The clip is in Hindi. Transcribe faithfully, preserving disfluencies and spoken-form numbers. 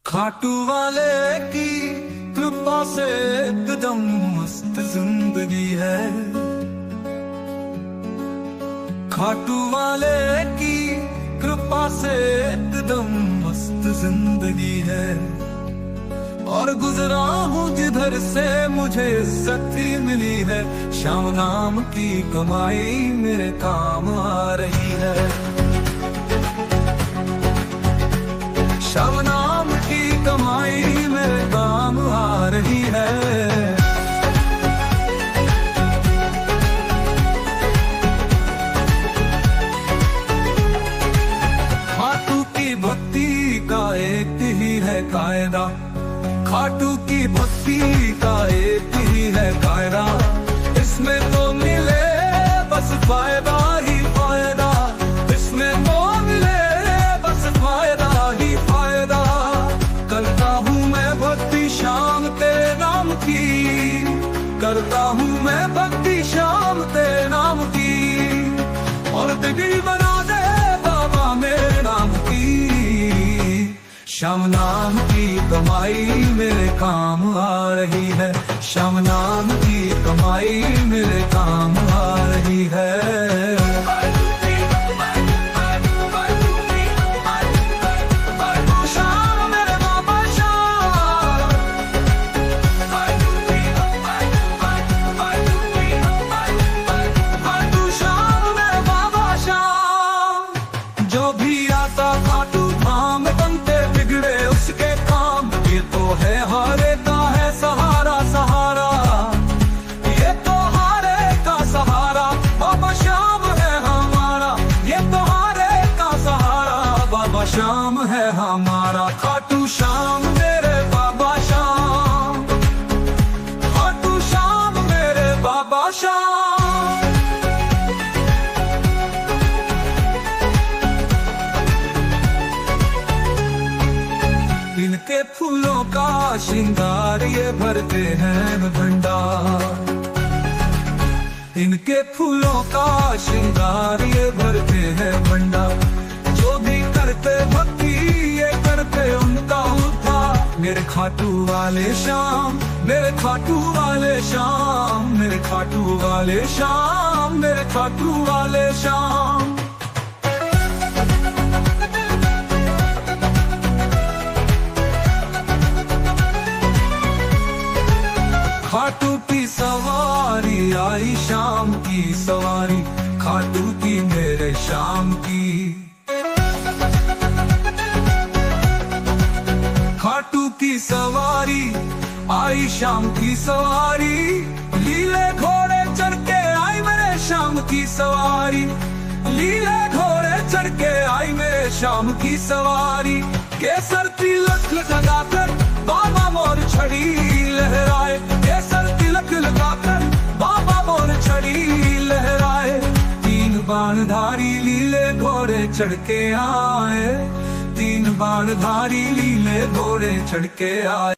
खाटू वाले की कृपा से एकदम मस्त जिंदगी है। खाटू वाले की कृपा से एकदम मस्त जिंदगी है। और गुजरा हूँ जिधर से मुझे इज्जत ही मिली है। शाम नाम की कमाई मेरे काम आ रही है। शाम नाम की कमाई मेरे काम आ रही है। खाटू की भक्ति का एक ही है कायदा। खाटू की भक्ति का एक ही है कायदा। इसमें तो मिले बस फायदा ही फायदा। इसमें तो मिले बस फायदा ही फायदा। करता हूँ मैं भक्ति शाम तेरे नाम की। करता हूँ मैं भक्ति शाम तेरे नाम की। और बिगड़ी बना दे बाबा मेरे नाम की। शाम नाम की कमाई मेरे काम आ रही है। शाम नाम की कमाई मेरे काम आ रही है। जो भी आता खाटू धाम बनते बिगड़े उसके काम। ये तो है हारे का है सहारा सहारा। ये तो हारे का सहारा बाबा श्याम है हमारा। ये तो हारे का सहारा बाबा श्याम है हमारा। खाटू श्याम मेरे बाबा श्याम। खाटू श्याम मेरे बाबा श्याम। इनके फूलों का श्रृंगार ये भरते हैं भंडार। इनके फूलों का श्रृंगार ये भरते हैं भंडार। जो भी करते भक्ति ये करते उनका उद्धार। मेरे खाटू वाले श्याम मेरे खाटू वाले श्याम। मेरे खाटू वाले श्याम मेरे खाटू वाले श्याम। खाटू की सवारी आई शाम की सवारी। खाटू की मेरे शाम की। खाटू की सवारी आई शाम की सवारी। लीले घोड़े चढ़ के आई मेरे शाम की सवारी। लीले घोड़े चढ़ के आई मेरे शाम की सवारी। केसर तिलक लगाकर बाबा मोर छड़ी लहराए। केसर तिलक लगाकर बाबा मोर छड़ी लहराए। तीन बाणधारी लीले घोड़े चढ़ के आए। तीन बाणधारी लीले घोड़े चढ़ के आए।